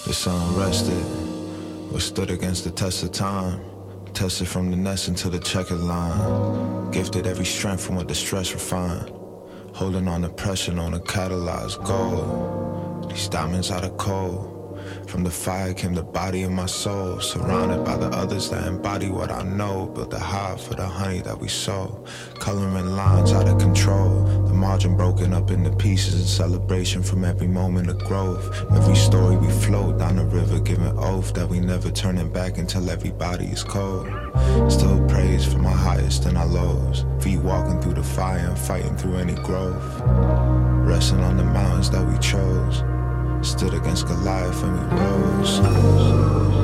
The sun rested, withstood against the test of time. Tested from the nest until the checkered line. Gifted every strength from what the stress refined. Holding on to pressure, known to catalyze gold. These diamonds are the cold. From the fire came the body of my soul. Surrounded by the others that embody what I know. Built a hive for the honey that we sow. Coloring lines out of control. The margin broken up into pieces in celebration from every moment of growth. Every story we float down the river, giving oath that we never turning back until everybody is cold. Still praise for my highest and our lows. Feet walking through the fire and fighting through any growth. Resting on the mountains that we chose. Stood against Goliath and we rose.